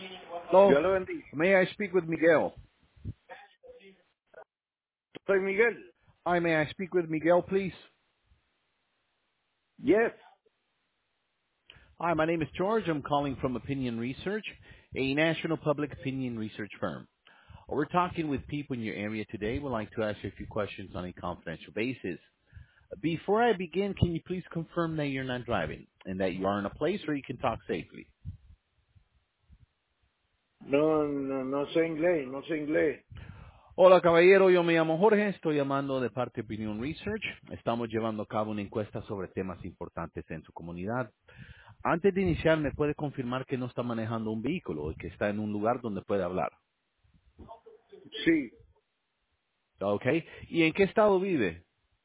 Hello. Dios le bendiga. May I speak with Miguel? Soy Miguel. Hi, may I speak with Miguel, please? Yes. Hi, my name is George. I'm calling from Opinion Research, a national public opinion research firm. We're talking with people in your area today. We'd like to ask you a few questions on a confidential basis. Before I begin, can you please confirm that you're not driving and that you are in a place where you can talk safely? No sé inglés, no sé inglés. Hola, caballero. Yo me llamo Jorge. Estoy llamando de parte de Opinion Research. Estamos llevando a cabo una encuesta sobre temas importantes en su comunidad. Antes de iniciar, ¿me puede confirmar que no está manejando un vehículo y que está en un lugar donde puede hablar? Sí, ¿Ok? ¿Y en qué estado vive?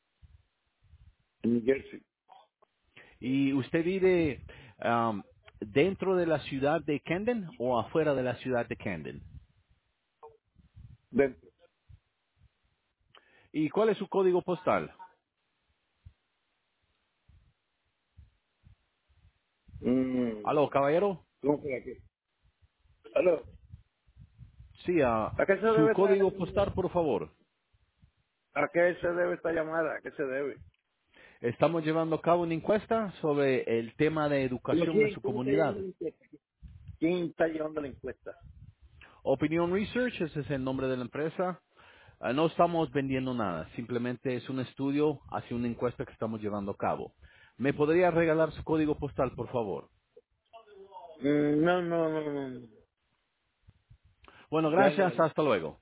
en New Jersey. ¿Y usted vive dentro de la ciudad de Camden o afuera de la ciudad de Camden? Dentro. ¿Y cuál es su código postal? ¿Aló, Mm, caballero? ¿Cómo que aquí? Aló. Sí, ¿A qué se su debe esta, código postal, por favor. a qué se debe esta llamada? ¿A qué se debe? Estamos llevando a cabo una encuesta sobre el tema de ¿Pero educación en quién? su ¿Quién está llevando comunidad. la encuesta? ¿Quién está llevando la encuesta? Opinion Research, ese es el nombre de la empresa. No estamos vendiendo nada, simplemente es un estudio hacia una encuesta que estamos llevando a cabo. ¿Me podría regalar su código postal, por favor? No. Bueno, Déjame gracias, ver. hasta luego.